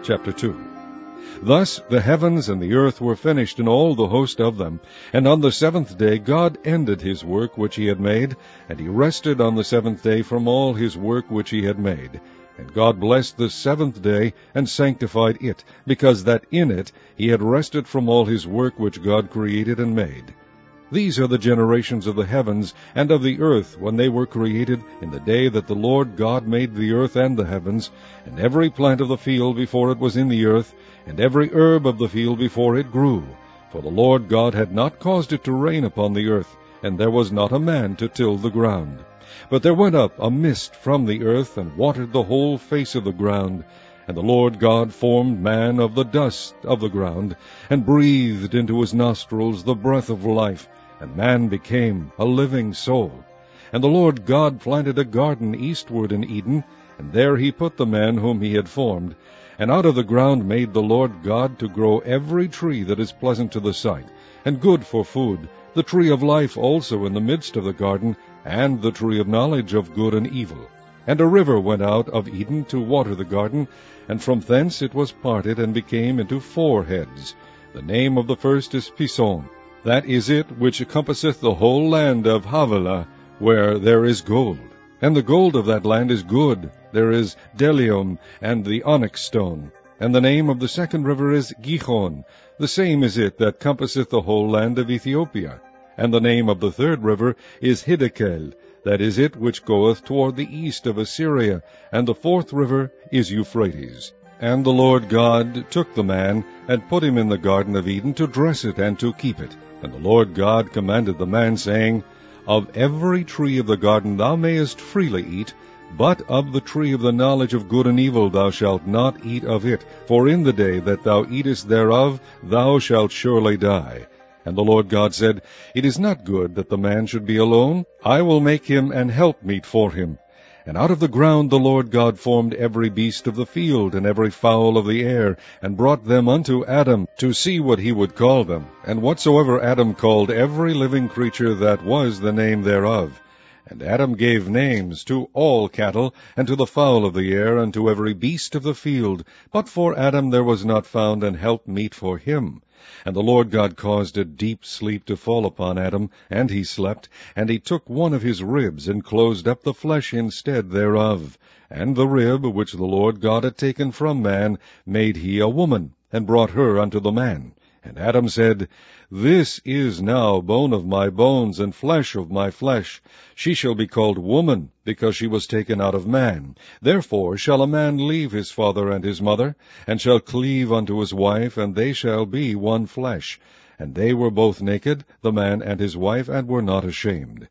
Chapter 2. Thus the heavens and the earth were finished, and all the host of them. And on the seventh day God ended his work which he had made, and he rested on the seventh day from all his work which he had made. And God blessed the seventh day, and sanctified it, because that in it he had rested from all his work which God created and made. These are the generations of the heavens and of the earth when they were created, in the day that the Lord God made the earth and the heavens, and every plant of the field before it was in the earth, and every herb of the field before it grew. For the Lord God had not caused it to rain upon the earth, and there was not a man to till the ground. But there went up a mist from the earth, and watered the whole face of the ground. And the Lord God formed man of the dust of the ground, and breathed into his nostrils the breath of life, and man became a living soul. And the Lord God planted a garden eastward in Eden, and there he put the man whom he had formed. And out of the ground made the Lord God to grow every tree that is pleasant to the sight, and good for food, the tree of life also in the midst of the garden, and the tree of knowledge of good and evil. And a river went out of Eden to water the garden, and from thence it was parted, and became into 4 heads. The name of the first is Pison. That is it which compasseth the whole land of Havilah, where there is gold. And the gold of that land is good. There is bdellium and the onyx stone. And the name of the second river is Gihon. The same is it that compasseth the whole land of Ethiopia. And the name of the third river is Hiddekel. That is it which goeth toward the east of Assyria. And the fourth river is Euphrates. And the Lord God took the man, and put him in the garden of Eden to dress it and to keep it. And the Lord God commanded the man, saying, Of every tree of the garden thou mayest freely eat, but of the tree of the knowledge of good and evil thou shalt not eat of it, for in the day that thou eatest thereof thou shalt surely die. And the Lord God said, It is not good that the man should be alone. I will make him an helpmeet for him. And out of the ground the Lord God formed every beast of the field, and every fowl of the air, and brought them unto Adam, to see what he would call them. And whatsoever Adam called every living creature, that was the name thereof. And Adam gave names to all cattle, and to the fowl of the air, and to every beast of the field. But for Adam there was not found an helpmeet for him. And the Lord God caused a deep sleep to fall upon Adam, and he slept. And he took one of his ribs, and closed up the flesh instead thereof. And the rib which the Lord God had taken from man made he a woman, and brought her unto the man. And Adam said, This is now bone of my bones, and flesh of my flesh. She shall be called woman, because she was taken out of man. Therefore shall a man leave his father and his mother, and shall cleave unto his wife, and they shall be one flesh. And they were both naked, the man and his wife, and were not ashamed.